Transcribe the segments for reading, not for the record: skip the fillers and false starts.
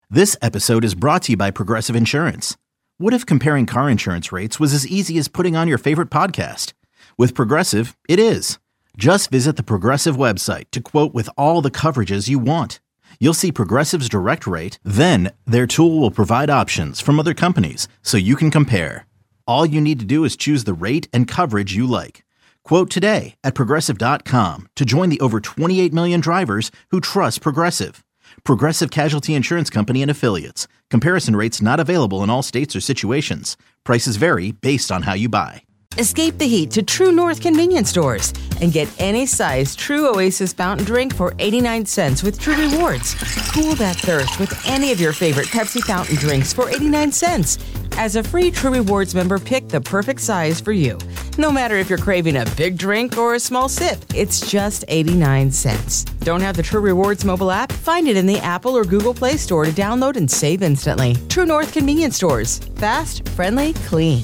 This episode is brought to you by Progressive Insurance. What if comparing car insurance rates was as easy as putting on your favorite podcast? With Progressive, it is. Just visit the Progressive website to quote with all the coverages you want. You'll see Progressive's direct rate, then their tool will provide options from other companies so you can compare. All you need to do is choose the rate and coverage you like. Quote today at Progressive.com to join the over 28 million drivers who trust Progressive. Progressive Casualty Insurance Company and Affiliates. Comparison rates not available in all states or situations. Prices vary based on how you buy. Escape the heat to True North convenience stores and get any size True Oasis fountain drink for 89 cents with True Rewards. Cool that thirst with any of your favorite Pepsi fountain drinks for 89 cents. As a free True Rewards member, pick the perfect size for you. No matter if you're craving a big drink or a small sip, it's just 89 cents. Don't have the True Rewards mobile app? Find it in the Apple or Google Play Store to download and save instantly. True North convenience stores. Fast, friendly, clean.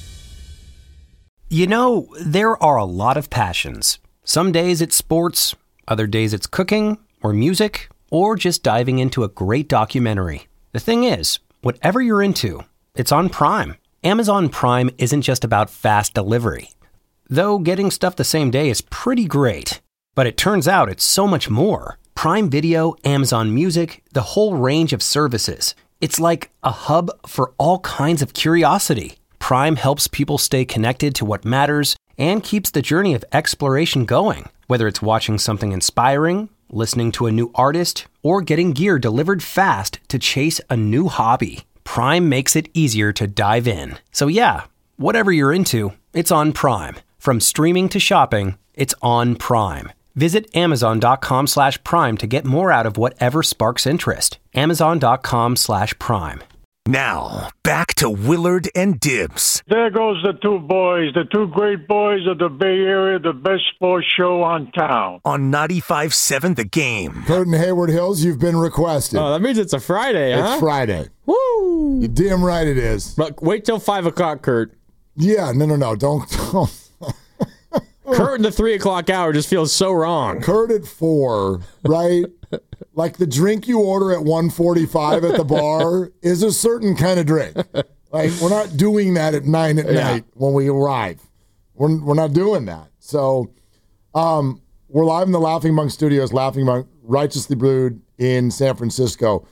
You know, there are a lot of passions. Some days it's sports, other days it's cooking, or music, or just diving into a great documentary. The thing is, whatever you're into, it's on Prime. Amazon Prime isn't just about fast delivery. Though getting stuff the same day is pretty great. But it turns out it's so much more. Prime Video, Amazon Music, the whole range of services. It's like a hub for all kinds of curiosity. Prime helps people stay connected to what matters and keeps the journey of exploration going. Whether it's watching something inspiring, listening to a new artist, or getting gear delivered fast to chase a new hobby, Prime makes it easier to dive in. So yeah, whatever you're into, it's on Prime. From streaming to shopping, it's on Prime. Visit Amazon.com/Prime to get more out of whatever sparks interest. Amazon.com/Prime. Now, back to Willard and Dibs. There goes the two boys, the two great boys of the Bay Area, the best sports show on town. On 95.7 The Game. Kurt and Hayward Hills, you've been requested. Oh, that means it's a Friday, huh? It's Friday. Woo! You're damn right it is. But wait till 5 o'clock, Kurt. Yeah, no. Don't. Kurt in the 3 o'clock hour just feels so wrong. Kurt at 4, right? Like the drink you order at 1:45 at the bar is a certain kind of drink. Like we're not doing that at 9 at night when we arrive. We're not doing that. So we're live in the Laughing Monk Studios, Laughing Monk, Righteously Brewed in San Francisco.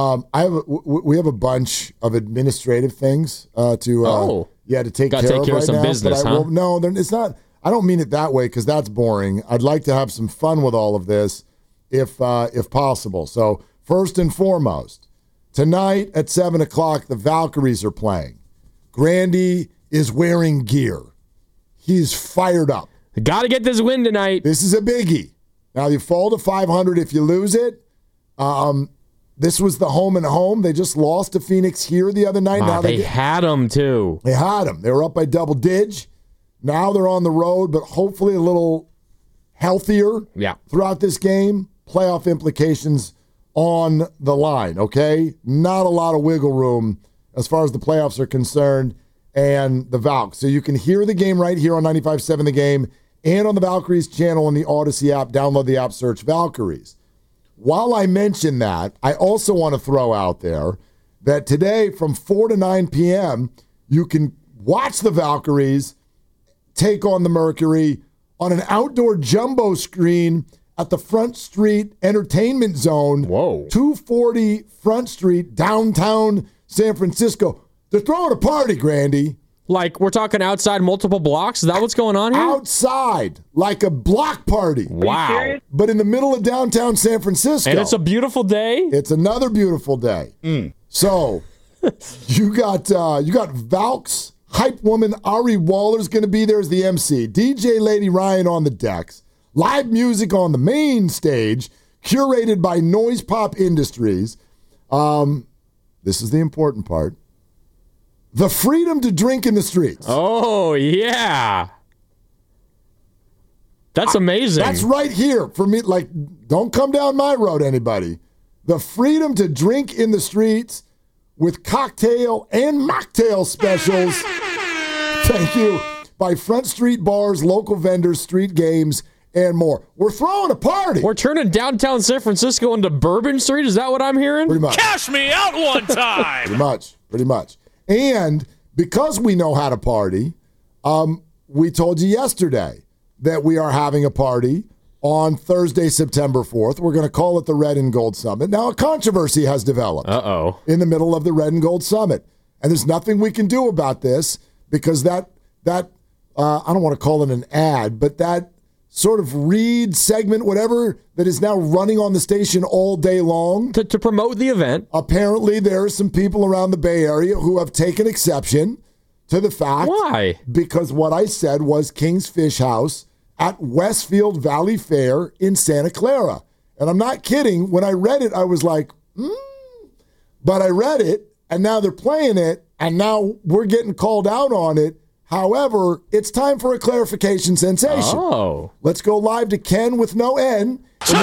We have a bunch of administrative things to take care of right some now. Business, huh? No, it's not. I don't mean it that way because that's boring. I'd like to have some fun with all of this if possible. So first and foremost, tonight at 7 o'clock, the Valkyries are playing. Grandy is wearing gear. He's fired up. Got to get this win tonight. This is a biggie. Now, you fall to 500 if you lose it. This was the home and home. They just lost to Phoenix here the other night. Now they had them, too. They had them. They were up by double dig. Now they're on the road, but hopefully a little healthier throughout this game. Playoff implications on the line, okay? Not a lot of wiggle room as far as the playoffs are concerned and the Valks. So you can hear the game right here on 95.7 The Game and on the Valkyries channel on the Odyssey app. Download the app, search Valkyries. While I mention that, I also want to throw out there that today from 4 to 9 p.m., you can watch the Valkyries take on the Mercury on an outdoor jumbo screen at the Front Street Entertainment Zone. Whoa. 240 Front Street, downtown San Francisco. They're throwing a party, Grandy. Like, we're talking outside multiple blocks? Is that what's going on here? Outside, like a block party. Wow. But in the middle of downtown San Francisco. And it's a beautiful day? It's another beautiful day. So, you got Valks. Hype woman Ari Waller's going to be there as the MC. DJ Lady Ryan on the decks. Live music on the main stage, curated by Noise Pop Industries. This is the important part. The freedom to drink in the streets. Oh, yeah. That's amazing. That's right here for me. Like, don't come down my road, anybody. The freedom to drink in the streets with cocktail and mocktail specials. Thank you. By Front Street bars, local vendors, street games, and more. We're throwing a party. We're turning downtown San Francisco into Bourbon Street. Is that what I'm hearing? Pretty much. Cash me out one time. Pretty much. And because we know how to party, we told you yesterday that we are having a party on Thursday, September 4th. We're going to call it the Red and Gold Summit. Now, a controversy has developed in the middle of the Red and Gold Summit. And there's nothing we can do about this because that I don't want to call it an ad, but that sort of read segment, whatever, that is now running on the station all day long. To promote the event. Apparently, there are some people around the Bay Area who have taken exception to the fact. Why? Because what I said was King's Fish House at Westfield Valley Fair in Santa Clara. And I'm not kidding. When I read it, I was like, But I read it, and now they're playing it, and now we're getting called out on it. However, it's time for a clarification sensation. Oh. Let's go live to Ken with no N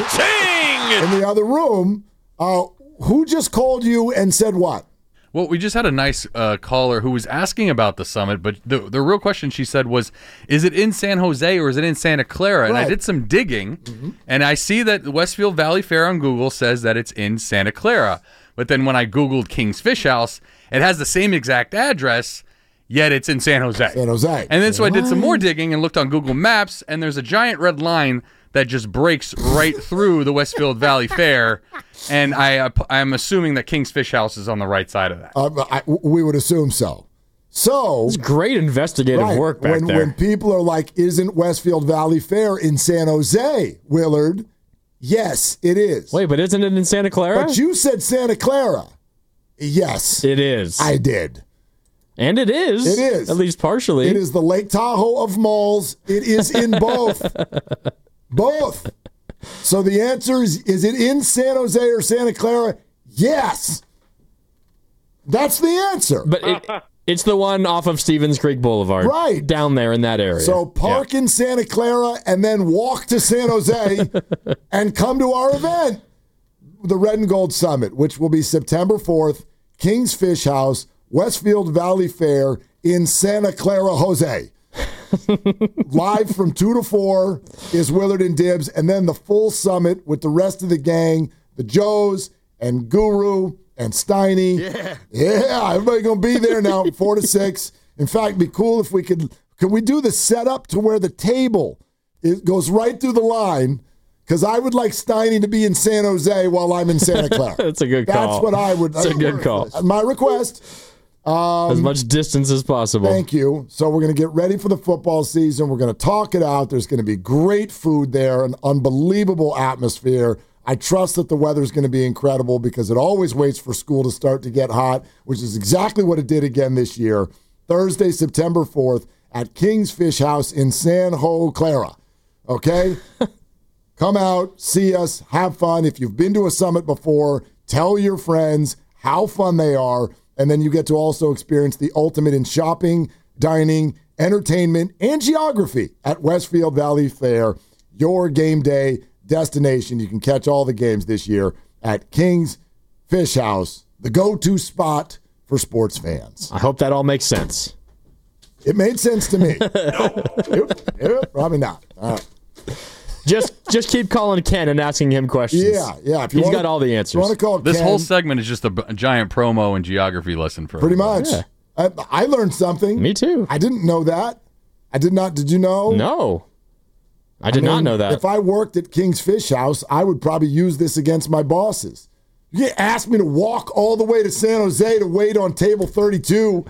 in the other room. Who just called you and said what? Well, we just had a nice caller who was asking about the summit, but the real question she said was, is it in San Jose or is it in Santa Clara? And I did some digging, and I see that the Westfield Valley Fair on Google says that it's in Santa Clara. But then when I Googled King's Fish House, it has the same exact address, yet it's in San Jose. San Jose. And then so I did some more digging and looked on Google Maps, and there's a giant red line that just breaks right through the Westfield Valley Fair, and I'm assuming that King's Fish House is on the right side of that. We would assume so. So it's great investigative work back there. When people are like, isn't Westfield Valley Fair in San Jose, Willard? Yes, it is. Wait, but isn't it in Santa Clara? But you said Santa Clara. Yes. It is. I did. And it is. It is. At least partially. It is the Lake Tahoe of malls. It is in both. Both. So the answer is it in San Jose or Santa Clara? Yes. That's the answer. But it's the one off of Stevens Creek Boulevard. Right. Down there in that area. So park in Santa Clara and then walk to San Jose and come to our event, the Red and Gold Summit, which will be September 4th, King's Fish House, Westfield Valley Fair in Santa Clara, Jose. Live from 2 to 4 is Willard and Dibbs, and then the full summit with the rest of the gang, the Joes and Guru and Steiny. Yeah, everybody gonna be there now, 4 to 6. In fact, it'd be cool if we could we do the setup to where the table goes right through the line. Because I would like Steiny to be in San Jose while I'm in Santa Clara. That's a good call. That's what I would. That's a good call. My request. As much distance as possible. Thank you. So we're going to get ready for the football season. We're going to talk it out. There's going to be great food there, an unbelievable atmosphere. I trust that the weather's going to be incredible because it always waits for school to start to get hot, which is exactly what it did again this year. Thursday, September 4th at King's Fish House in San Jose, Clara. Okay? Come out, see us, have fun. If you've been to a summit before, tell your friends how fun they are. And then you get to also experience the ultimate in shopping, dining, entertainment, and geography at Westfield Valley Fair, your game day destination. You can catch all the games this year at King's Fish House, the go-to spot for sports fans. I hope that all makes sense. It made sense to me. Probably not. All right. Just keep calling Ken and asking him questions. Yeah. He's got all the answers. You want to call This Ken, whole segment is just a giant promo and geography lesson for pretty everybody. much. Yeah. I learned something. Me too. I didn't know that. I did not. Did you know? No. I did not know that. If I worked at King's Fish House, I would probably use this against my bosses. You asked me to walk all the way to San Jose to wait on table 32.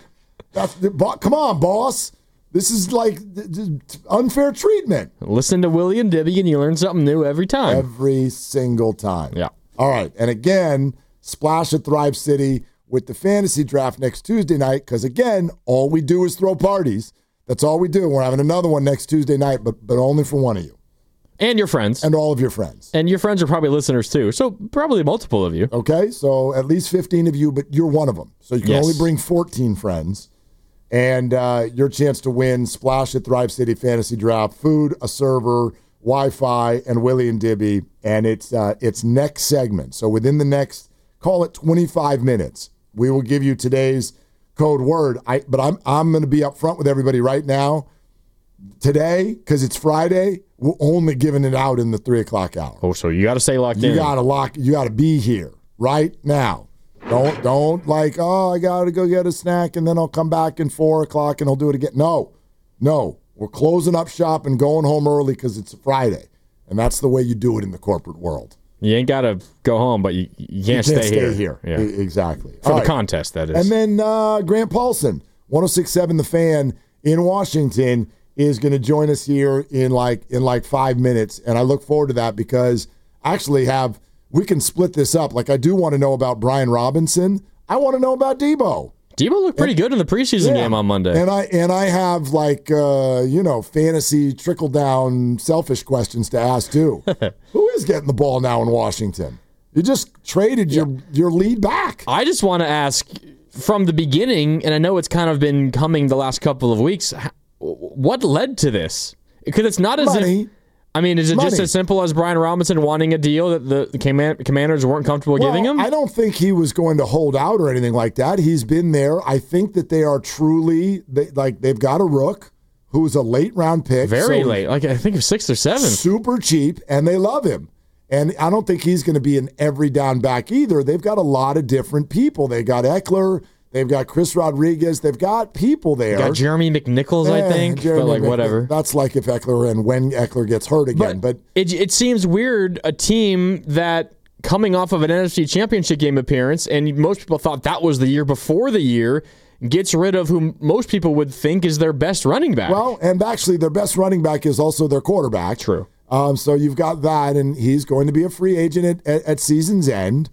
Come on, boss. This is like unfair treatment. Listen to Willie and Dibby and you learn something new every time. Every single time. Yeah. All right. And again, splash at Thrive City with the fantasy draft next Tuesday night because, again, all we do is throw parties. That's all we do. We're having another one next Tuesday night, but only for one of you. And your friends. And all of your friends. And your friends are probably listeners too. So probably multiple of you. Okay. So at least 15 of you, but you're one of them. So you can only bring 14 friends. And your chance to win Splash at Thrive City Fantasy Draft, food, a server, Wi-Fi, and Willie and Dibby. And it's next segment. So within the next, call it 25 minutes, we will give you today's code word. But I'm going to be up front with everybody right now. today, because it's Friday, we're only giving it out in the 3 o'clock hour. Oh, so you got to stay locked in. You got to be here right now. Don't like, I got to go get a snack and then I'll come back in 4 o'clock and I'll do it again. No. We're closing up shop and going home early because it's a Friday. And that's the way you do it in the corporate world. You ain't got to go home, but you can't stay here. Yeah. Exactly. For the contest, that is. And then Grant Paulson, 106.7 The Fan in Washington, is going to join us here in like 5 minutes. And I look forward to that because I actually we can split this up. Like, I do want to know about Brian Robinson. I want to know about Debo. Debo looked pretty good in the preseason game on Monday. And I have fantasy trickle down selfish questions to ask too. Who is getting the ball now in Washington? You just traded your lead back. I just want to ask from the beginning, and I know it's kind of been coming the last couple of weeks, what led to this? Because it's not as money. Is it just as simple as Brian Robinson wanting a deal that the Commanders weren't comfortable giving him? I don't think he was going to hold out or anything like that. He's been there. I think that they are truly, they've got a rook who's a late round pick. Very late. I think 6th or 7th. Super cheap, and they love him. And I don't think he's going to be an every down back either. They've got a lot of different people. They got Eckler. They've got Chris Rodriguez. They've got people there. Got Jeremy McNichols, I think. But whatever. That's like if Eckler and when Eckler gets hurt again. But it seems weird, a team that coming off of an NFC Championship game appearance, and most people thought that was the year before the year, gets rid of who most people would think is their best running back. Well, and actually their best running back is also their quarterback. True. So you've got that, and he's going to be a free agent at season's end.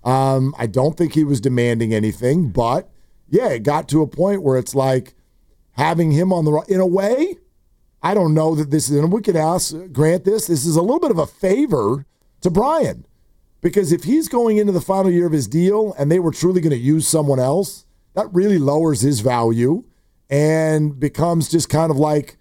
I don't think he was demanding anything, but yeah, it got to a point where it's like having him on the in a way. I don't know that this is, and we could ask Grant this is a little bit of a favor to Brian, because if he's going into the final year of his deal and they were truly going to use someone else, that really lowers his value and becomes just kind of like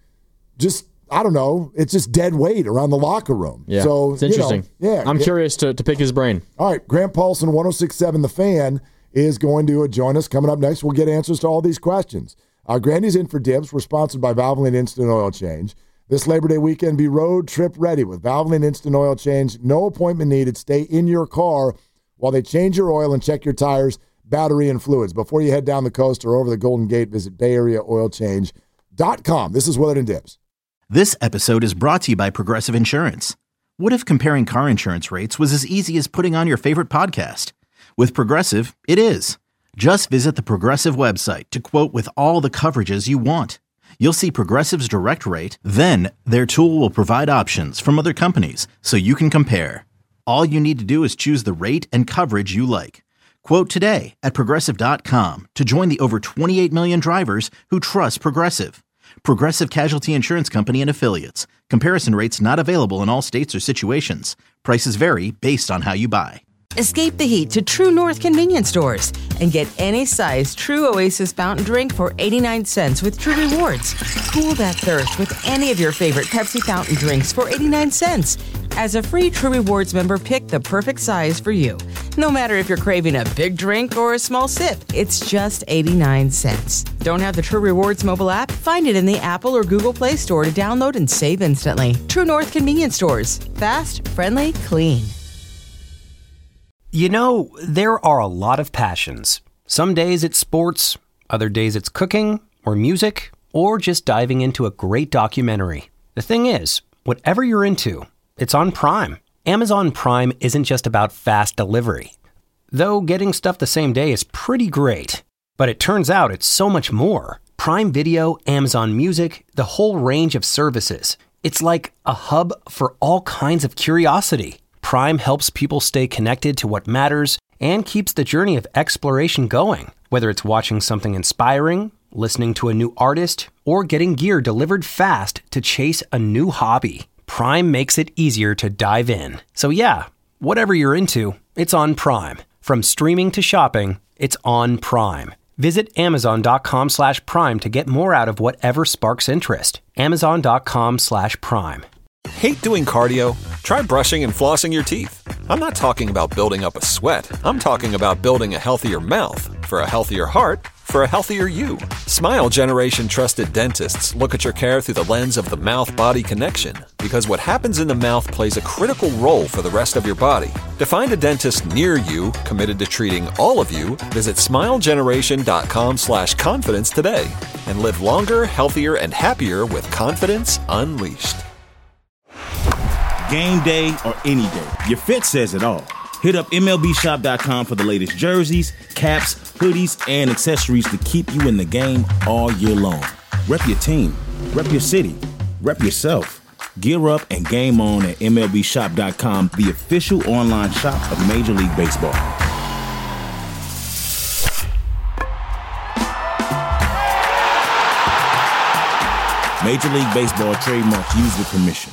I don't know. It's just dead weight around the locker room. Yeah, so it's interesting. I'm curious to pick his brain. All right, Grant Paulson, 106.7 The Fan, is going to join us. Coming up next, we'll get answers to all these questions. Grandy's in for Dibs. We're sponsored by Valvoline Instant Oil Change. This Labor Day weekend, be road trip ready with Valvoline Instant Oil Change. No appointment needed. Stay in your car while they change your oil and check your tires, battery, and fluids. Before you head down the coast or over the Golden Gate, visit BayAreaOilChange.com. This is Willard and Dibs. This episode is brought to you by Progressive Insurance. What if comparing car insurance rates was as easy as putting on your favorite podcast? With Progressive, it is. Just visit the Progressive website to quote with all the coverages you want. You'll see Progressive's direct rate, then their tool will provide options from other companies so you can compare. All you need to do is choose the rate and coverage you like. Quote today at Progressive.com to join the over 28 million drivers who trust Progressive. Progressive Casualty Insurance Company and Affiliates. Comparison rates not available in all states or situations. Prices vary based on how you buy. Escape the heat to True North convenience stores and get any size True Oasis fountain drink for 89 cents with True Rewards. Cool that thirst with any of your favorite Pepsi fountain drinks for 89 cents. As a free True Rewards member, pick the perfect size for you. No matter if you're craving a big drink or a small sip, it's just 89 cents. Don't have the True Rewards mobile app? Find it in the Apple or Google Play Store to download and save instantly. True North convenience stores. Fast, friendly, clean. You know, there are a lot of passions. Some days it's sports, other days it's cooking, or music, or just diving into a great documentary. The thing is, whatever you're into, it's on Prime. Amazon Prime isn't just about fast delivery. Though getting stuff the same day is pretty great. But it turns out it's so much more. Prime Video, Amazon Music, the whole range of services. It's like a hub for all kinds of curiosity. Prime helps people stay connected to what matters and keeps the journey of exploration going. Whether it's watching something inspiring, listening to a new artist, or getting gear delivered fast to chase a new hobby, Prime makes it easier to dive in. So yeah, whatever you're into, it's on Prime. From streaming to shopping, it's on Prime. Visit Amazon.com/Prime to get more out of whatever sparks interest. Amazon.com/Prime. Hate doing cardio? Try brushing and flossing your teeth. I'm not talking about building up a sweat. I'm talking about building a healthier mouth. For a healthier heart, for a healthier you. Smile Generation trusted dentists look at your care through the lens of the mouth-body connection, because what happens in the mouth plays a critical role for the rest of your body. To find a dentist near you committed to treating all of you, visit smilegeneration.com/confidence today and live longer, healthier, and happier with confidence unleashed. Game day or any day, your fit says it all. Hit up MLBshop.com for the latest jerseys, caps, hoodies, and accessories to keep you in the game all year long. Rep your team, rep your city, rep yourself. Gear up and game on at MLBshop.com, the official online shop of Major League Baseball. Major League Baseball trademarks used with permission.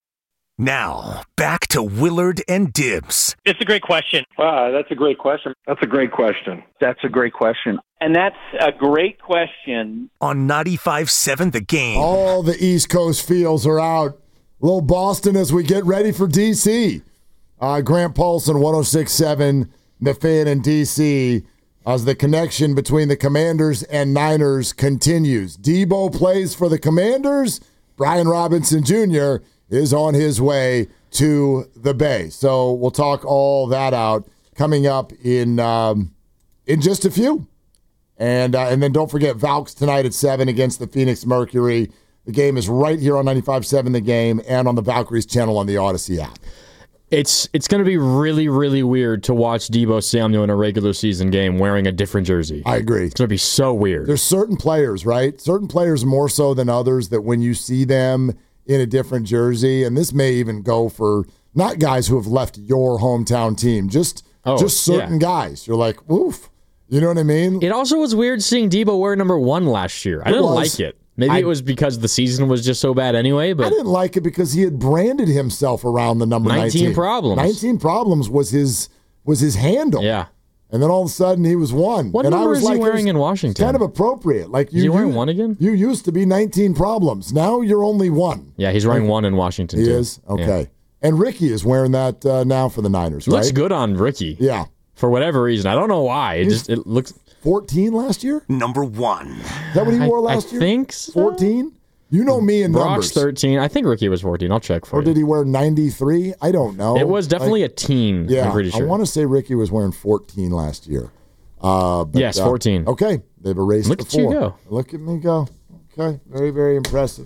Now, back to Willard and Dibs. It's a great question. Wow, that's a great question. That's a great question. That's a great question. And that's a great question. On 95.7 The Game. All the East Coast feels are out. Little Boston as we get ready for D.C. Grant Paulson, 106.7, The Fan in D.C. as the connection between the Commanders and Niners continues. Debo plays for the Commanders. Brian Robinson Jr. is on his way to the Bay. So we'll talk all that out coming up in just a few. And then don't forget Valks tonight at 7 against the Phoenix Mercury. The game is right here on 95.7 The Game and on the Valkyries channel on the Odyssey app. It's going to be really, really weird to watch Deebo Samuel in a regular season game wearing a different jersey. I agree. It's going to be so weird. There's certain players, right? Certain players more so than others that when you see them in a different jersey, and this may even go for not guys who have left your hometown team, just certain guys. You're like, oof. You know what I mean? It also was weird seeing Deebo wear number 1 last year. I didn't like it. Maybe it was because the season was just so bad anyway. But I didn't like it because he had branded himself around the number 19. 19 problems. 19 problems was his handle. Yeah. And then all of a sudden he was 1. What and number I was is he wearing in Washington? Kind of appropriate. Like is he wearing 1 again? You used to be 19 problems. Now you're only 1. Yeah, he's wearing 1 in Washington too. He is? Okay. Yeah. And Ricky is wearing that now for the Niners, right? Looks good on Ricky. Yeah. For whatever reason. I don't know why. It looks 14 last year? Number 1. Is that what he wore last year? I think so. 14? You know me in numbers. Brock's 13. I think Ricky was 14. I'll check for you. Or did he wear 93? I don't know. It was definitely a team. Yeah, I'm pretty sure. I want to say Ricky was wearing 14 last year. Yes, 14. Okay, they've erased Look the 4. Look at you go. Look at me go. Okay, very, very impressive.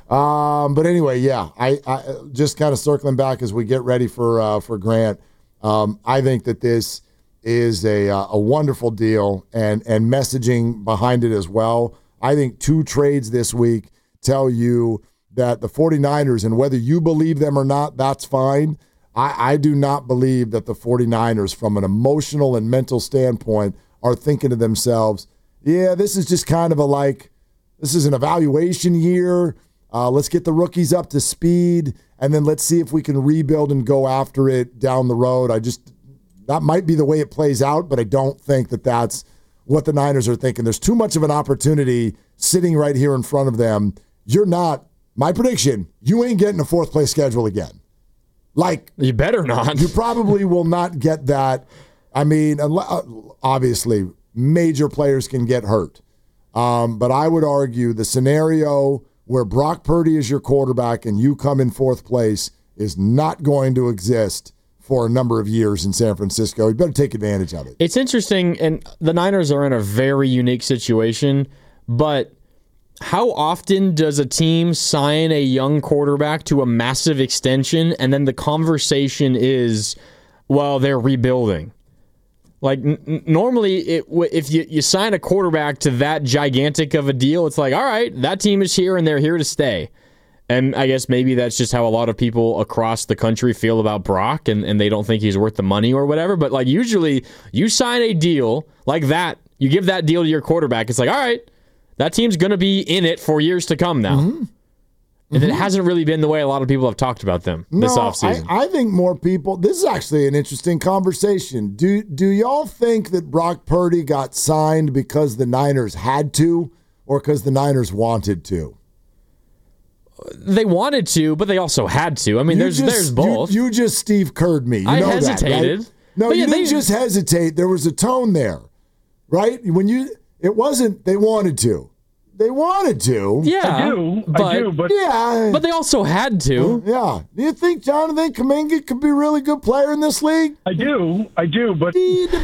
But anyway, yeah, I just kind of circling back as we get ready for Grant. I think that this is a wonderful deal and messaging behind it as well. I think 2 trades this week tell you that the 49ers, and whether you believe them or not, that's fine. I do not believe that the 49ers, from an emotional and mental standpoint, are thinking to themselves, yeah, this is just kind of this is an evaluation year. Let's get the rookies up to speed, and then let's see if we can rebuild and go after it down the road. That might be the way it plays out, but I don't think that that's what the Niners are thinking. There's too much of an opportunity sitting right here in front of them. You're not, my prediction, you ain't getting a 4th place schedule again. You better not. You probably will not get that. I mean, obviously, major players can get hurt. But I would argue the scenario where Brock Purdy is your quarterback and you come in 4th place is not going to exist for a number of years in San Francisco. You better take advantage of it. It's interesting, and the Niners are in a very unique situation, but how often does a team sign a young quarterback to a massive extension and then the conversation is, well, they're rebuilding? Normally, if you sign a quarterback to that gigantic of a deal, it's like, all right, that team is here and they're here to stay. And I guess maybe that's just how a lot of people across the country feel about Brock, and they don't think he's worth the money or whatever. But usually you sign a deal like that, you give that deal to your quarterback, it's like, all right, that team's going to be in it for years to come now. Mm-hmm. And it hasn't really been the way a lot of people have talked about them this offseason. I think more people, this is actually an interesting conversation. Do y'all think that Brock Purdy got signed because the Niners had to or because the Niners wanted to? They wanted to, but they also had to. I mean, there's both. You just Steve Kerr'd me. I hesitated. That, right? No, you didn't just hesitate. There was a tone there, right? It wasn't they wanted to. They wanted to. Yeah. I do, but yeah. But they also had to. Yeah. Do you think Jonathan Kuminga could be a really good player in this league? I do, but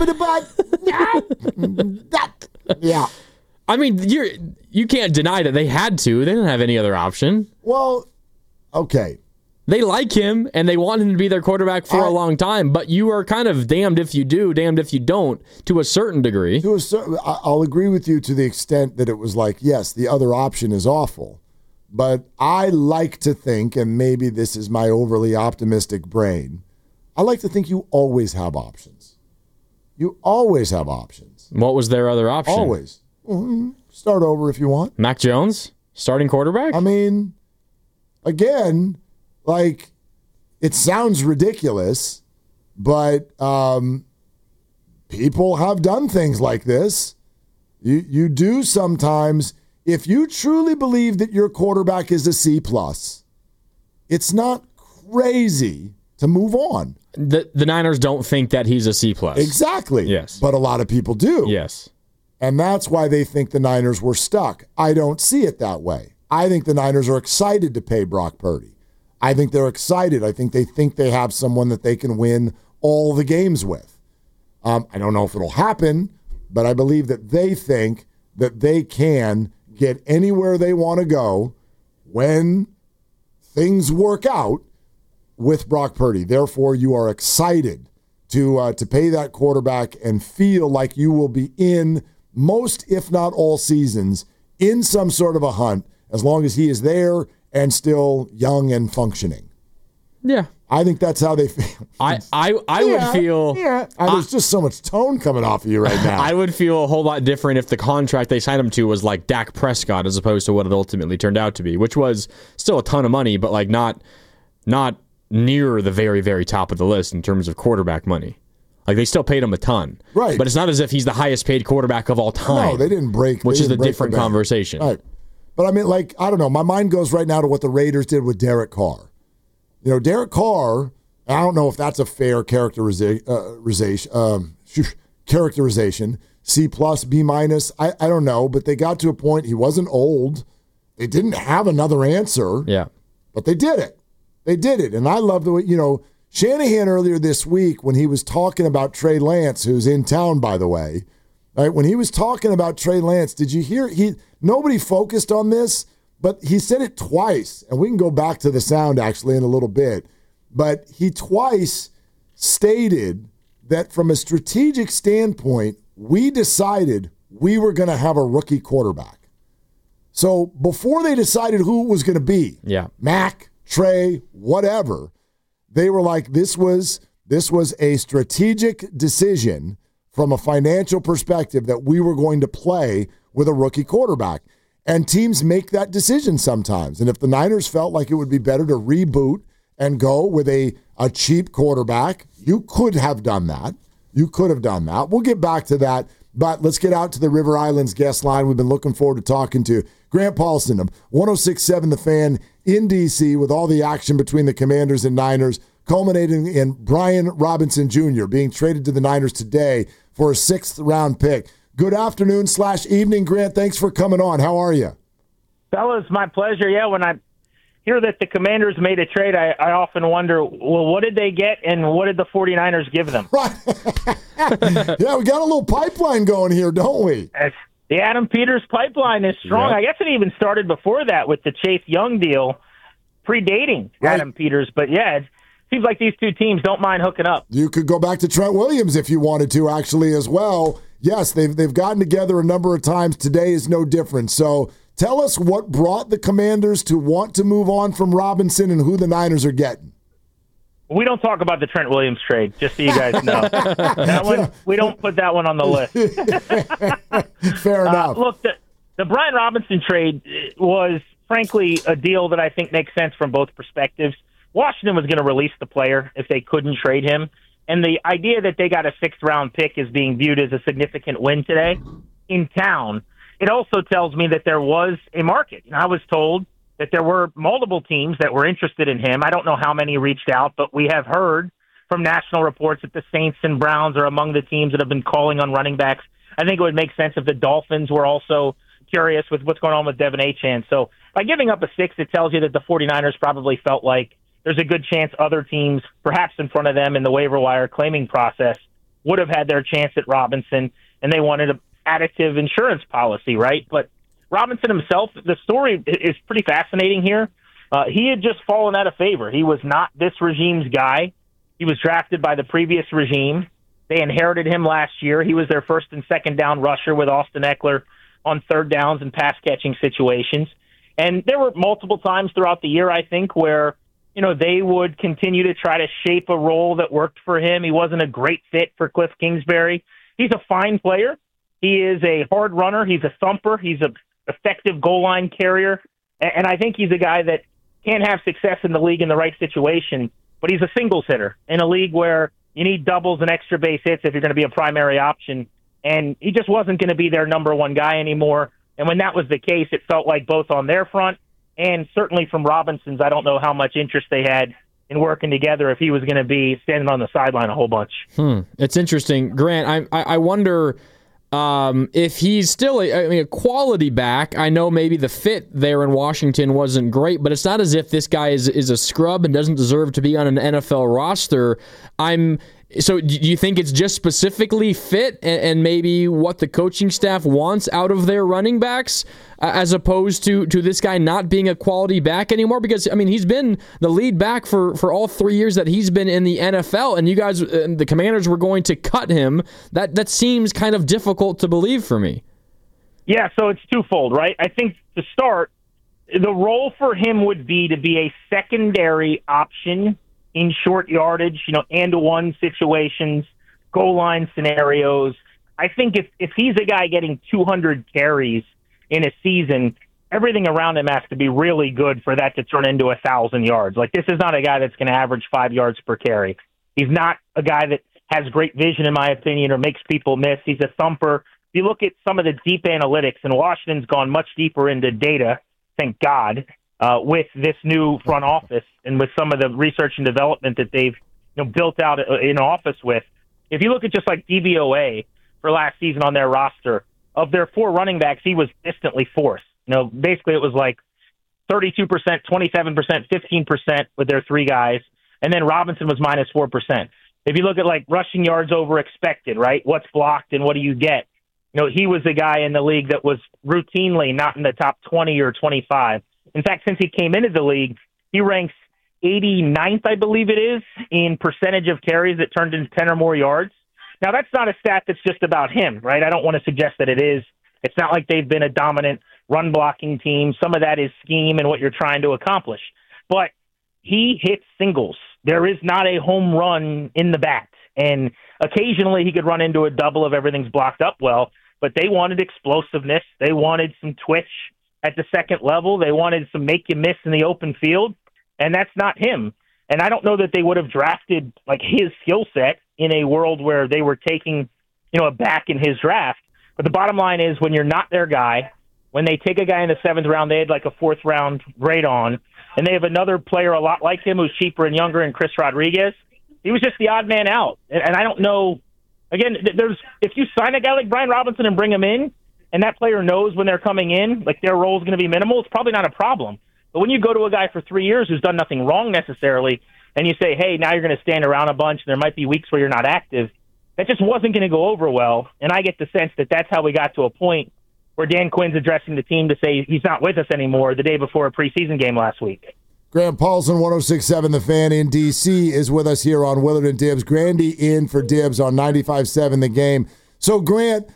yeah. I mean, you can't deny that they had to. They didn't have any other option. Well, okay. They like him, and they want him to be their quarterback for a long time, but you are kind of damned if you do, damned if you don't, to a certain degree. I'll agree with you to the extent that it was like, yes, the other option is awful. But I like to think, and maybe this is my overly optimistic brain, I like to think you always have options. You always have options. What was their other option? Always. Start over if you want. Mac Jones, starting quarterback? I mean, again, like, it sounds ridiculous, but people have done things like this. You do sometimes. If you truly believe that your quarterback is a C+, it's not crazy to move on. The Niners don't think that he's a C+. Exactly. Yes. But a lot of people do. Yes. And that's why they think the Niners were stuck. I don't see it that way. I think the Niners are excited to pay Brock Purdy. I think they're excited. I think they have someone that they can win all the games with. I don't know if it'll happen, but I believe that they think that they can get anywhere they want to go when things work out with Brock Purdy. Therefore, you are excited to pay that quarterback and feel like you will be in most, if not all seasons, in some sort of a hunt as long as he is there and still young and functioning. Yeah. I think that's how they feel. I would feel... Yeah. There's just so much tone coming off of you right now. I would feel a whole lot different if the contract they signed him to was like Dak Prescott as opposed to what it ultimately turned out to be, which was still a ton of money, but like not near the very, very top of the list in terms of quarterback money. Like, they still paid him a ton. Right. But it's not as if he's the highest paid quarterback of all time. No, they didn't break. Which is a different conversation. Right. But I mean, like, I don't know. My mind goes right now to what the Raiders did with Derek Carr. You know, Derek Carr, I don't know if that's a fair characterization. C+, B-. I don't know. But they got to a point, he wasn't old. They didn't have another answer. Yeah. But they did it. They did it. And I love the way, Shanahan earlier this week when he was talking about Trey Lance, who's in town, by the way, right? When he was talking about Trey Lance, did you hear? Nobody focused on this, but he said it twice, and we can go back to the sound actually in a little bit. But he twice stated that from a strategic standpoint, we decided we were going to have a rookie quarterback. So before they decided who it was going to be, Mac, Trey, whatever, they were like, this was a strategic decision from a financial perspective that we were going to play with a rookie quarterback. And teams make that decision sometimes. And if the Niners felt like it would be better to reboot and go with a cheap quarterback, you could have done that. We'll get back to that. But let's get out to the River Islands guest line. We've been looking forward to talking to Grant Paulson of 106.7 The Fan in D.C. with all the action between the Commanders and Niners, culminating in Brian Robinson Jr. being traded to the Niners today for a 6th-round pick. Good afternoon/evening, Grant. Thanks for coming on. How are you? Fellas, my pleasure. Yeah, when I hear that the Commanders made a trade, I often wonder, well, what did they get and what did the 49ers give them? Right. Yeah, we got a little pipeline going here, don't we? The Adam Peters pipeline is strong. Yep. I guess it even started before that with the Chase Young deal, predating Adam Peters. But, yeah, it seems like these two teams don't mind hooking up. You could go back to Trent Williams if you wanted to, actually, as well. Yes, they've gotten together a number of times. Today is no different. So tell us what brought the Commanders to want to move on from Robinson and who the Niners are getting. We don't talk about the Trent Williams trade, just so you guys know. That one, we don't put that one on the list. Fair enough. Look, the Brian Robinson trade was, frankly, a deal that I think makes sense from both perspectives. Washington was going to release the player if they couldn't trade him. And the idea that they got a 6th-round pick is being viewed as a significant win today in town. It also tells me that there was a market. I was told that there were multiple teams that were interested in him. I don't know how many reached out, but we have heard from national reports that the Saints and Browns are among the teams that have been calling on running backs. I think it would make sense if the Dolphins were also curious with what's going on with Devin Achane. So by giving up a 6, it tells you that the 49ers probably felt like there's a good chance other teams, perhaps in front of them in the waiver wire claiming process, would have had their chance at Robinson, and they wanted an additive insurance policy, right? But Robinson himself, the story is pretty fascinating here. He had just fallen out of favor. He was not this regime's guy. He was drafted by the previous regime. They inherited him last year. He was their first and second down rusher with Austin Eckler on third downs and pass-catching situations. And there were multiple times throughout the year, I think, where they would continue to try to shape a role that worked for him. He wasn't a great fit for Cliff Kingsbury. He's a fine player. He is a hard runner. He's a thumper. He's an effective goal line carrier. And I think he's a guy that can have success in the league in the right situation, but he's a singles hitter in a league where you need doubles and extra base hits if you're going to be a primary option. And he just wasn't going to be their number one guy anymore. And when that was the case, it felt like both on their front and certainly from Robinson's, I don't know how much interest they had in working together if he was going to be standing on the sideline a whole bunch. It's interesting. Grant, I wonder if he's still a quality back. I know maybe the fit there in Washington wasn't great, but it's not as if this guy is a scrub and doesn't deserve to be on an NFL roster. So do you think it's just specifically fit and maybe what the coaching staff wants out of their running backs as opposed to this guy not being a quality back anymore? Because, he's been the lead back for all 3 years that he's been in the NFL, and you guys, the Commanders, were going to cut him. That seems kind of difficult to believe for me. Yeah, so it's twofold, right? I think to start, the role for him would be to be a secondary option in short yardage, and-to-one situations, goal line scenarios. I think if he's a guy getting 200 carries in a season, everything around him has to be really good for that to turn into 1,000 yards. Like, this is not a guy that's going to average 5 yards per carry. He's not a guy that has great vision, in my opinion, or makes people miss. He's a thumper. If you look at some of the deep analytics, and Washington's gone much deeper into data, thank God, with this new front office and with some of the research and development that they've built out in office with. If you look at just like DVOA for last season on their roster, of their 4 running backs, he was distantly fourth. Basically it was like 32%, 27%, 15% with their 3 guys, and then Robinson was minus 4%. If you look at like rushing yards over expected, right, what's blocked and what do you get? He was a guy in the league that was routinely not in the top 20 or 25. In fact, since he came into the league, he ranks 89th, I believe it is, in percentage of carries that turned into 10 or more yards. Now, that's not a stat that's just about him, right? I don't want to suggest that it is. It's not like they've been a dominant run-blocking team. Some of that is scheme and what you're trying to accomplish. But he hits singles. There is not a home run in the bat. And occasionally he could run into a double if everything's blocked up well. But they wanted explosiveness. They wanted some twitch at the second level. They wanted some make you miss in the open field, and that's not him. And I don't know that they would have drafted like his skill set in a world where they were taking, a back in his draft. But the bottom line is when you're not their guy, when they take a guy in the 7th round, they had like a 4th round grade on, and they have another player a lot like him who's cheaper and younger, and Chris Rodriguez. He was just the odd man out. And I don't know, again, if you sign a guy like Brian Robinson and bring him in, and that player knows when they're coming in, like their role is going to be minimal, it's probably not a problem. But when you go to a guy for 3 years who's done nothing wrong necessarily, and you say, hey, now you're going to stand around a bunch, and there might be weeks where you're not active, that just wasn't going to go over well. And I get the sense that that's how we got to a point where Dan Quinn's addressing the team to say he's not with us anymore the day before a preseason game last week. Grant Paulson, 106.7 The Fan in D.C. is with us here on Willard and Dibs. Grandy in for Dibs on 95.7 The Game. So, Grant,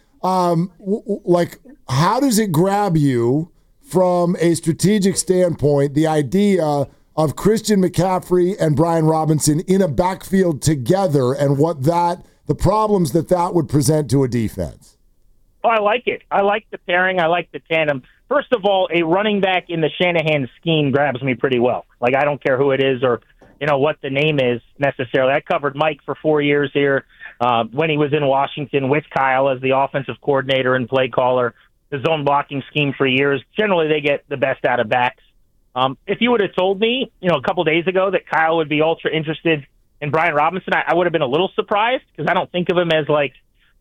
how does it grab you from a strategic standpoint, the idea of Christian McCaffrey and Brian Robinson in a backfield together and the problems that would present to a defense? Oh, I like it. I like the pairing. I like the tandem. First of all, a running back in the Shanahan scheme grabs me pretty well. Like, I don't care who it is or, what the name is necessarily. I covered Mike for 4 years here when he was in Washington with Kyle as the offensive coordinator and play caller, the zone blocking scheme for years. Generally, they get the best out of backs. If you would have told me, a couple days ago that Kyle would be ultra interested in Brian Robinson, I would have been a little surprised because I don't think of him as like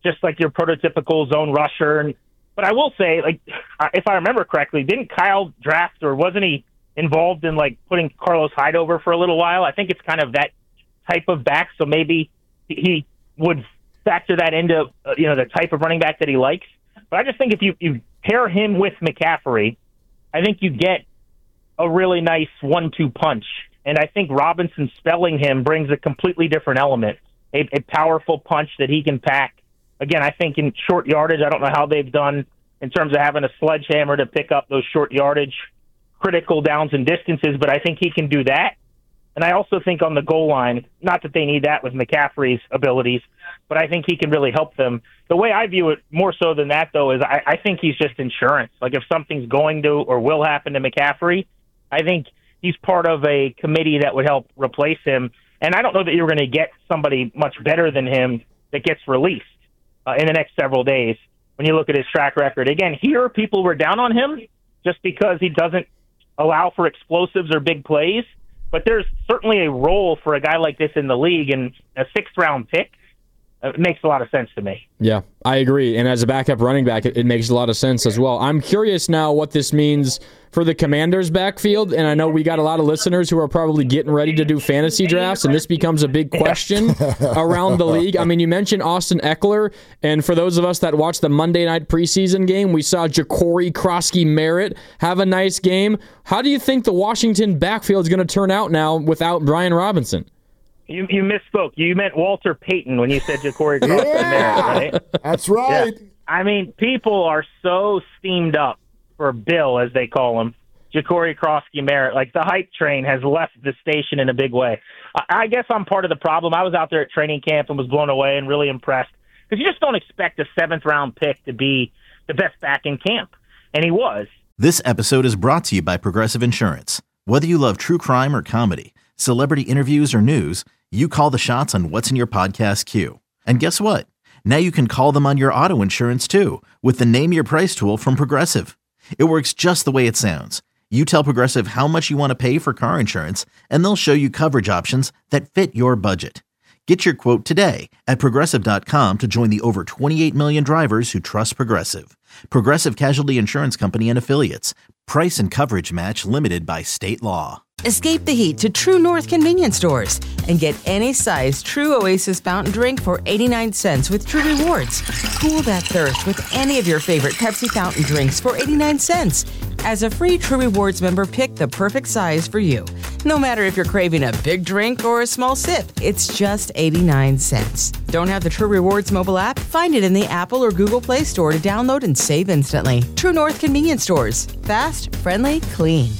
just like your prototypical zone rusher. But I will say, like, if I remember correctly, didn't Kyle draft, or wasn't he involved in, like, putting Carlos Hyde over for a little while? I think it's kind of that type of back, so maybe he would factor that into, the type of running back that he likes. But I just think if you pair him with McCaffrey, I think you get a really nice 1-2 punch. And I think Robinson spelling him brings a completely different element, a powerful punch that he can pack. Again, I think in short yardage, I don't know how they've done in terms of having a sledgehammer to pick up those short yardage, critical downs and distances, but I think he can do that. And I also think on the goal line, not that they need that with McCaffrey's abilities, but I think he can really help them. The way I view it more so than that, though, is I think he's just insurance. Like, if something's going to or will happen to McCaffrey, I think he's part of a committee that would help replace him. And I don't know that you're going to get somebody much better than him that gets released in the next several days when you look at his track record. Again, here people were down on him just because he doesn't allow for explosives or big plays. But there's certainly a role for a guy like this in the league, and a 6th-round pick makes a lot of sense to me. Yeah, I agree. And as a backup running back, it makes a lot of sense as well. I'm curious now what this means for the Commanders' backfield. And I know we got a lot of listeners who are probably getting ready to do fantasy drafts, and this becomes a big question around the league. I mean, you mentioned Austin Eckler, and for those of us that watched the Monday night preseason game, we saw Ja'Cory Krosky-Merritt have a nice game. How do you think the Washington backfield is going to turn out now without Brian Robinson? You misspoke. You meant Walter Payton when you said Ja'Cory Krosky-Merritt, right? That's right. Yeah. I mean, people are so steamed up for Bill, as they call him, Ja'Cory Krosky-Merritt. Like, the hype train has left the station in a big way. I guess I'm part of the problem. I was out there at training camp and was blown away and really impressed, because you just don't expect a 7th-round pick to be the best back in camp. And he was. This episode is brought to you by Progressive Insurance. Whether you love true crime or comedy, celebrity interviews or news, you call the shots on what's in your podcast queue. And guess what? Now you can call them on your auto insurance too with the Name Your Price tool from Progressive. It works just the way it sounds. You tell Progressive how much you want to pay for car insurance, and they'll show you coverage options that fit your budget. Get your quote today at Progressive.com to join the over 28 million drivers who trust Progressive. Progressive Casualty Insurance Company and Affiliates. Price and coverage match limited by state law. Escape the heat to True North convenience stores and get any size True Oasis fountain drink for 89 cents with True Rewards. Cool that thirst with any of your favorite Pepsi fountain drinks for 89 cents. As a free True Rewards member, pick the perfect size for you. No matter if you're craving a big drink or a small sip, it's just 89 cents. Don't have the True Rewards mobile app? Find it in the Apple or Google Play Store to download and save instantly. True North convenience stores. Fast, friendly, clean.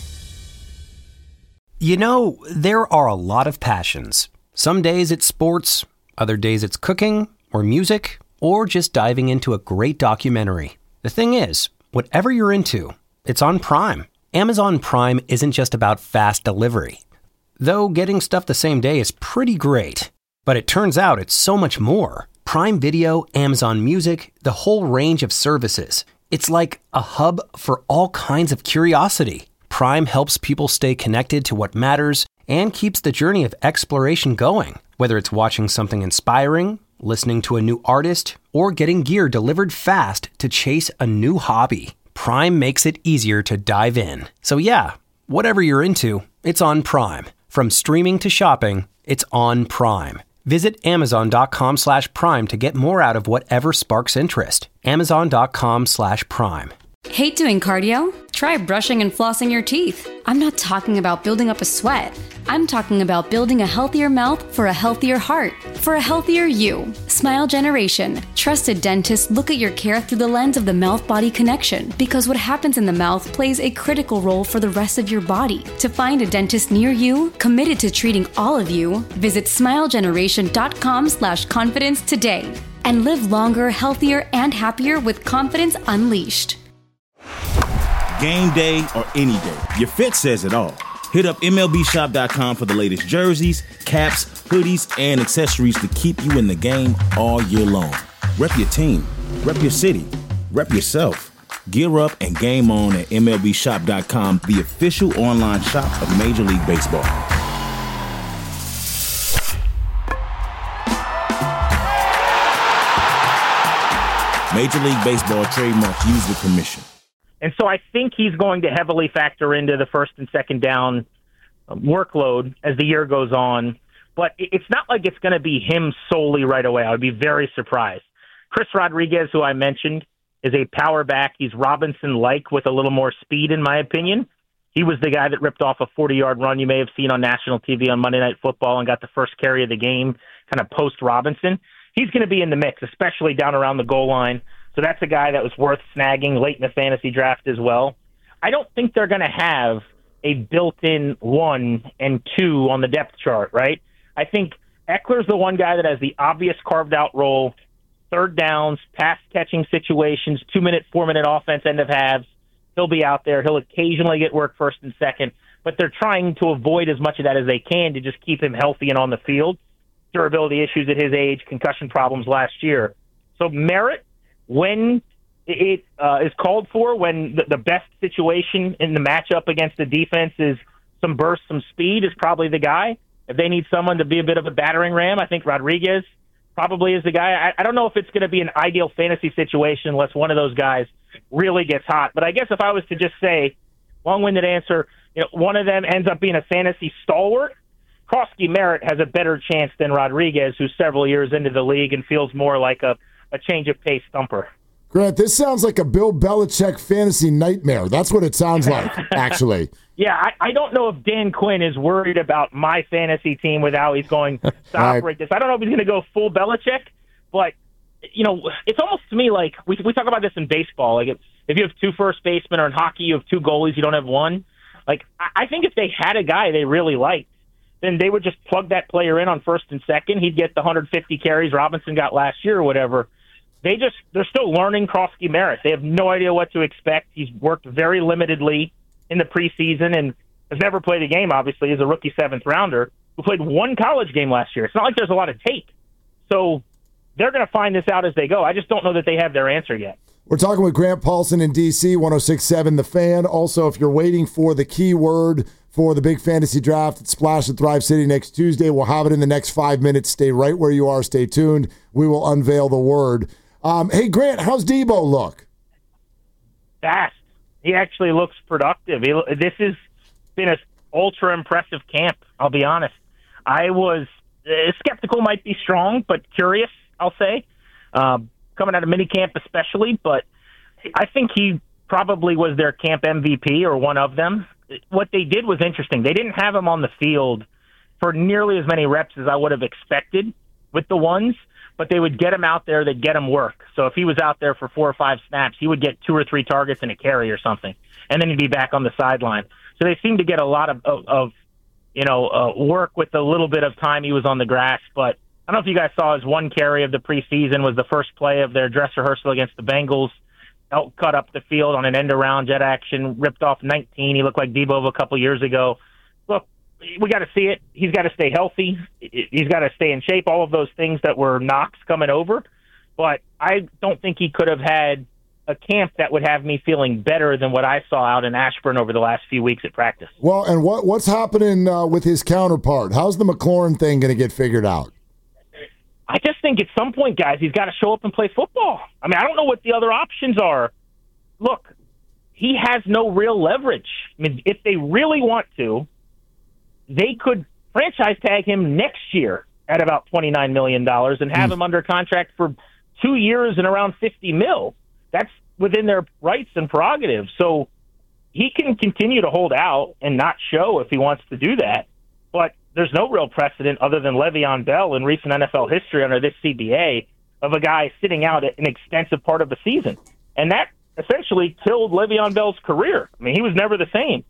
You know, there are a lot of passions. Some days it's sports, other days it's cooking, or music, or just diving into a great documentary. The thing is, whatever you're into, it's on Prime. Amazon Prime isn't just about fast delivery. Though getting stuff the same day is pretty great. But it turns out it's so much more. Prime Video, Amazon Music, the whole range of services. It's like a hub for all kinds of curiosity. Prime helps people stay connected to what matters and keeps the journey of exploration going. Whether it's watching something inspiring, listening to a new artist, or getting gear delivered fast to chase a new hobby, Prime makes it easier to dive in. So yeah, whatever you're into, it's on Prime. From streaming to shopping, it's on Prime. Visit Amazon.com/Prime to get more out of whatever sparks interest. Amazon.com/Prime. Hate doing cardio? Try brushing and flossing your teeth. I'm not talking about building up a sweat. I'm talking about building a healthier mouth for a healthier heart, for a healthier you. Smile Generation. Trusted dentists look at your care through the lens of the mouth-body connection, because what happens in the mouth plays a critical role for the rest of your body. To find a dentist near you, committed to treating all of you, visit smilegeneration.com/confidence today and live longer, healthier, and happier with confidence unleashed. Game day or any day, your fit says it all. Hit up MLBshop.com for the latest jerseys, caps, hoodies, and accessories to keep you in the game all year long. Rep your team, rep your city, rep yourself. Gear up and game on at MLBshop.com, the official online shop of Major League Baseball. Major League Baseball trademark used with permission. And so I think he's going to heavily factor into the first and second down workload as the year goes on. But it's not like it's going to be him solely right away. I would be very surprised. Chris Rodriguez, who I mentioned, is a power back. He's Robinson-like with a little more speed, in my opinion. He was the guy that ripped off a 40-yard run you may have seen on national TV on Monday Night Football and got the first carry of the game, kind of post-Robinson. He's going to be in the mix, especially down around the goal line. So that's a guy that was worth snagging late in the fantasy draft as well. I don't think they're going to have a built-in 1 and 2 on the depth chart, right? I think Eckler's the one guy that has the obvious carved-out role, third downs, pass-catching situations, 2-minute, 4-minute offense, end of halves. He'll be out there. He'll occasionally get work first and second, but they're trying to avoid as much of that as they can to just keep him healthy and on the field. Durability issues at his age, concussion problems last year. So Merritt, when it is called for, when the best situation in the matchup against the defense is some burst, some speed, is probably the guy. If they need someone to be a bit of a battering ram, I think Rodriguez probably is the guy. I don't know if it's going to be an ideal fantasy situation unless one of those guys really gets hot. But I guess if I was to just say, long-winded answer, one of them ends up being a fantasy stalwart, Krosky Merritt has a better chance than Rodriguez, who's several years into the league and feels more like a change of pace thumper. Grant, this sounds like a Bill Belichick fantasy nightmare. That's what it sounds like, actually. Yeah, I don't know if Dan Quinn is worried about my fantasy team with how he's going to operate this. I don't know if he's going to go full Belichick, but, it's almost to me like we talk about this in baseball. Like if you have 2 first basemen, or in hockey you have 2 goalies, you don't have 1. Like I think if they had a guy they really liked, then they would just plug that player in on first and second. He'd get the 150 carries Robinson got last year or whatever. They're still learning Krosky Merritt. They have no idea what to expect. He's worked very limitedly in the preseason and has never played a game, obviously, as a rookie 7th rounder who played 1 college game last year. It's not like there's a lot of tape. So they're going to find this out as they go. I just don't know that they have their answer yet. We're talking with Grant Paulson in D.C., 106.7 The Fan. Also, if you're waiting for the keyword for the big fantasy draft at Splash at Thrive City next Tuesday, we'll have it in the next 5 minutes. Stay right where you are. Stay tuned. We will unveil the word. Hey, Grant, how's Debo look? Fast. He actually looks productive. This has been an ultra-impressive camp, I'll be honest. I was skeptical might be strong, but curious, I'll say, coming out of minicamp especially. But I think he probably was their camp MVP or one of them. What they did was interesting. They didn't have him on the field for nearly as many reps as I would have expected with the ones, but they would get him out there, they'd get him work. So if he was out there for 4 or 5 snaps, he would get 2 or 3 targets and a carry or something, and then he'd be back on the sideline. So they seemed to get a lot of work with the little bit of time he was on the grass. But I don't know if you guys saw his 1 carry of the preseason was the first play of their dress rehearsal against the Bengals. Elk cut up the field on an end-around jet action, ripped off 19. He looked like Debo of a couple years ago. Look, we got to see it. He's got to stay healthy. He's got to stay in shape, all of those things that were knocks coming over. But I don't think he could have had a camp that would have me feeling better than what I saw out in Ashburn over the last few weeks at practice. Well, and what's happening with his counterpart? How's the McLaurin thing going to get figured out? I just think at some point, guys, he's got to show up and play football. I mean, I don't know what the other options are. Look, he has no real leverage. I mean, if they really want to, they could franchise tag him next year at about $29 million and have him under contract for 2 years and around $50 million. That's within their rights and prerogatives. So he can continue to hold out and not show if he wants to do that. But there's no real precedent other than Le'Veon Bell in recent NFL history under this CBA of a guy sitting out an extensive part of the season. And that essentially killed Le'Veon Bell's career. I mean, he was never the same.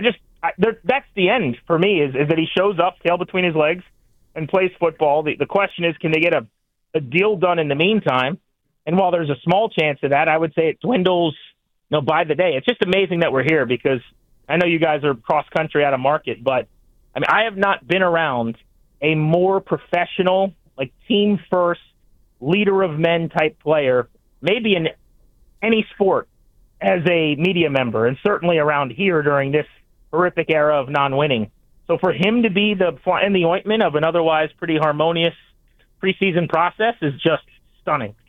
That's the end for me, is that he shows up, tail between his legs, and plays football. The question is, can they get a deal done in the meantime? And while there's a small chance of that, I would say it dwindles by the day. It's just amazing that we're here, because I know you guys are cross-country out of market, but I mean, I have not been around a more professional, like team-first, leader-of-men type player, maybe in any sport, as a media member, and certainly around here during this horrific era of non-winning. So for him to be the fly in the ointment of an otherwise pretty harmonious preseason process is just stunning.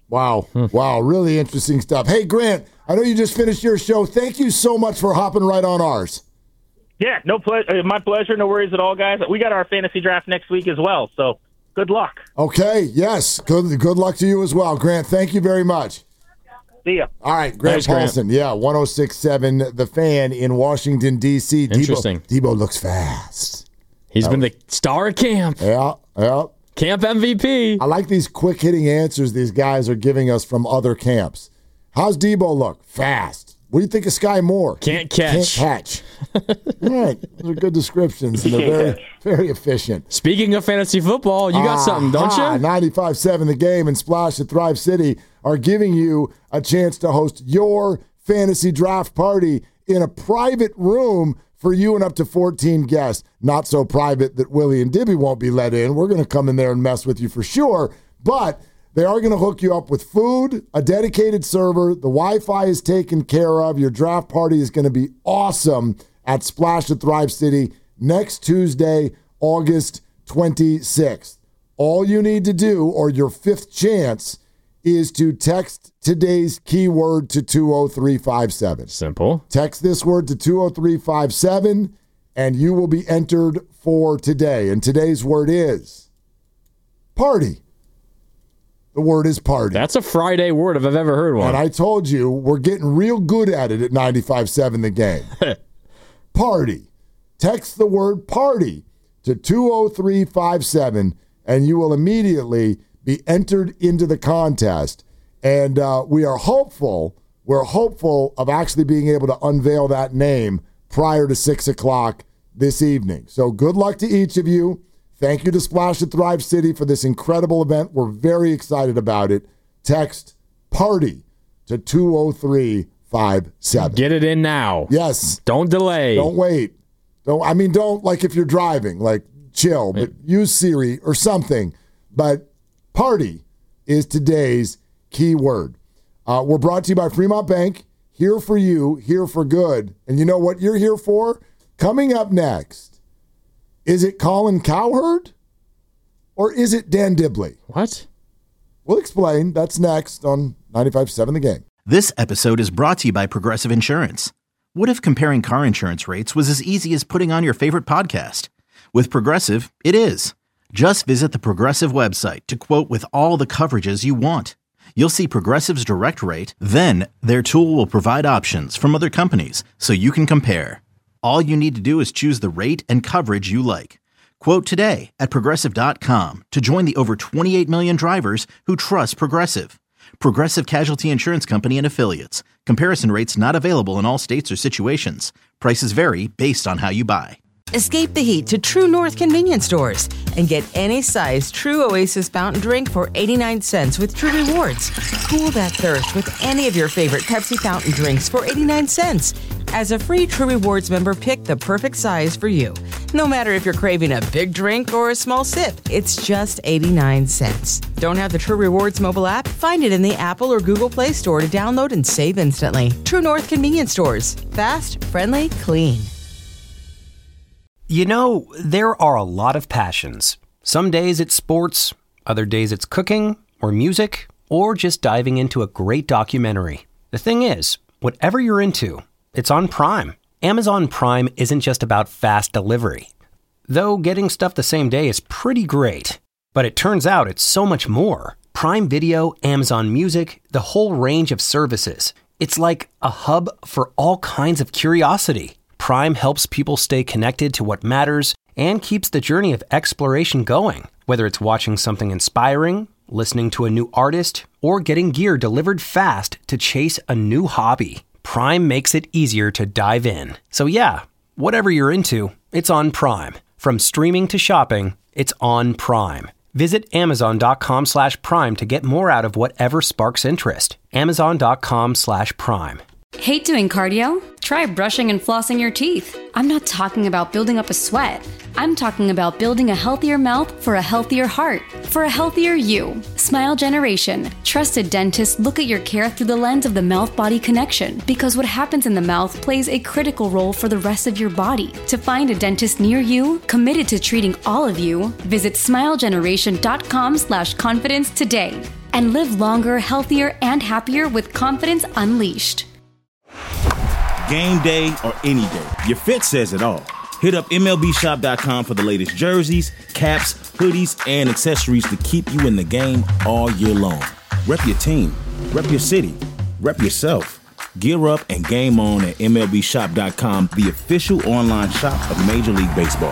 Wow. Wow. Really interesting stuff. Hey, Grant, I know you just finished your show. Thank you so much for hopping right on ours. Yeah, my pleasure. No worries at all, guys. We got our fantasy draft next week as well, so good luck. Okay, yes. Good luck to you as well, Grant. Thank you very much. See ya. All right, Grant Paulson. Grant. Yeah, 106.7 The Fan in Washington, D.C. Interesting. Debo looks fast. He's been the star of camp. Yeah. Camp MVP. I like these quick-hitting answers these guys are giving us from other camps. How's Debo look? Fast. What do you think of Sky Moore? Can't catch. All right. Those are good descriptions, and they're very, very efficient. Speaking of fantasy football, you got something, don't you? 95.7 The Game and Splash at Thrive City are giving you a chance to host your fantasy draft party in a private room for you and up to 14 guests. Not so private that Willie and Dibby won't be let in. We're going to come in there and mess with you for sure, but they are going to hook you up with food, a dedicated server. The Wi-Fi is taken care of. Your draft party is going to be awesome at Splash at Thrive City next Tuesday, August 26th. All you need to do, or your fifth chance, is to text today's keyword to 20357. Simple. Text this word to 20357, and you will be entered for today. And today's word is party. The word is party. That's a Friday word if I've ever heard one. And I told you, we're getting real good at it at 95.7 The Game. Party. Text the word party to 20357, and you will immediately be entered into the contest. And we're hopeful of actually being able to unveil that name prior to 6 o'clock this evening. So good luck to each of you. Thank you to Splash at Thrive City for this incredible event. We're very excited about it. Text party to 20357. Get it in now. Yes. Don't delay. Don't wait. Don't like if you're driving, like chill, but use Siri or something. But party is today's key word. We're brought to you by Fremont Bank. Here for you, here for good. And you know what you're here for? Coming up next. Is it Colin Cowherd or is it Dan Dibley? What? We'll explain. That's next on 95.7 The Game. This episode is brought to you by Progressive Insurance. What if comparing car insurance rates was as easy as putting on your favorite podcast? With Progressive, it is. Just visit the Progressive website to quote with all the coverages you want. You'll see Progressive's direct rate, then their tool will provide options from other companies so you can compare. All you need to do is choose the rate and coverage you like. Quote today at Progressive.com to join the over 28 million drivers who trust Progressive. Progressive Casualty Insurance Company and Affiliates. Comparison rates not available in all states or situations. Prices vary based on how you buy. Escape the heat to True North convenience stores and get any size True Oasis fountain drink for 89 cents with True Rewards. Cool that thirst with any of your favorite Pepsi fountain drinks for 89 cents. As a free True Rewards member, pick the perfect size for you. No matter if you're craving a big drink or a small sip, it's just 89 cents. Don't have the True Rewards mobile app? Find it in the Apple or Google Play Store to download and save instantly. True North convenience stores. Fast, friendly, clean. You know, there are a lot of passions. Some days it's sports, other days it's cooking, or music, or just diving into a great documentary. The thing is, whatever you're into, it's on Prime. Amazon Prime isn't just about fast delivery. Though getting stuff the same day is pretty great. But it turns out it's so much more. Prime Video, Amazon Music, the whole range of services. It's like a hub for all kinds of curiosity. Prime helps people stay connected to what matters and keeps the journey of exploration going. Whether it's watching something inspiring, listening to a new artist, or getting gear delivered fast to chase a new hobby, Prime makes it easier to dive in. So yeah, whatever you're into, it's on Prime. From streaming to shopping, it's on Prime. Visit Amazon.com/Prime to get more out of whatever sparks interest. Amazon.com/Prime. Hate doing cardio? Try brushing and flossing your teeth. I'm not talking about building up a sweat. I'm talking about building a healthier mouth for a healthier heart, for a healthier you. Smile Generation. Trusted dentists look at your care through the lens of the mouth-body connection, because what happens in the mouth plays a critical role for the rest of your body. To find a dentist near you, committed to treating all of you, visit smilegeneration.com/confidence today. and live longer, healthier, and happier with confidence unleashed. Game day or any day, your fit says it all. Hit up MLBshop.com for the latest jerseys, caps, hoodies, and accessories to keep you in the game all year long. Rep your team, rep your city, rep yourself. Gear up and game on at MLBshop.com, the official online shop of Major League Baseball.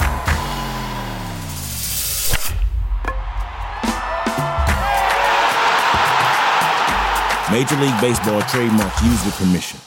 Major League Baseball trademarks used with permission.